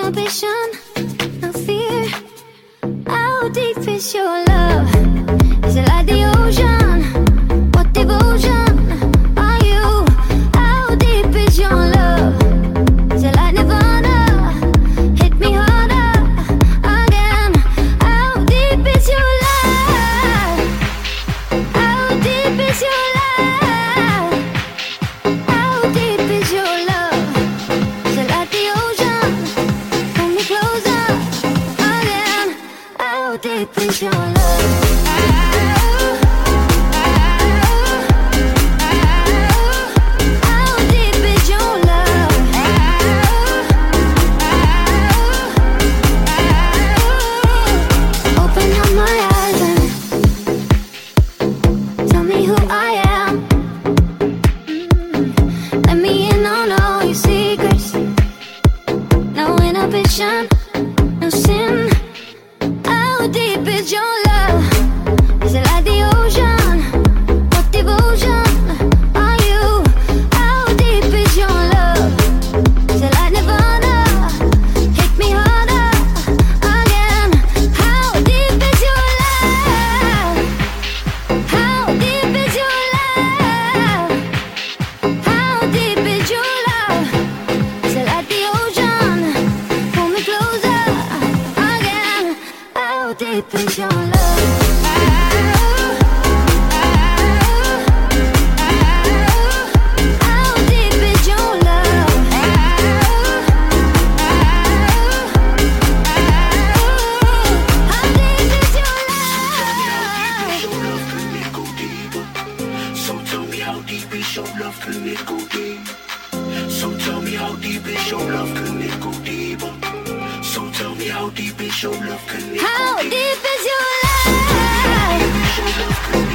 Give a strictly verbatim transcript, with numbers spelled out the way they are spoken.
inhibition, no fear. How deep is your love? Is it like the ocean? What devotion are you? How deep is your love? Is it like Nirvana? Hit me harder again. How deep is your love? How deep is your love? How deep is your love? Is it like the ocean? Pull me closer again. How deep is your love? No sin. How deep is your love? Is it like the ocean? What devotion are you? How deep is your love? Is it like Nirvana? Hit me harder again. How deep is your love? How deep is your love? How deep is your love? Is it like the ocean? How deep is your love? How deep is your love? How deep is your love? So tell me how deep is your love? Can it go deep? So tell me how deep is your love? Can it go deeper? So tell me how deep is your love? Can it go deeper? How deep is your love?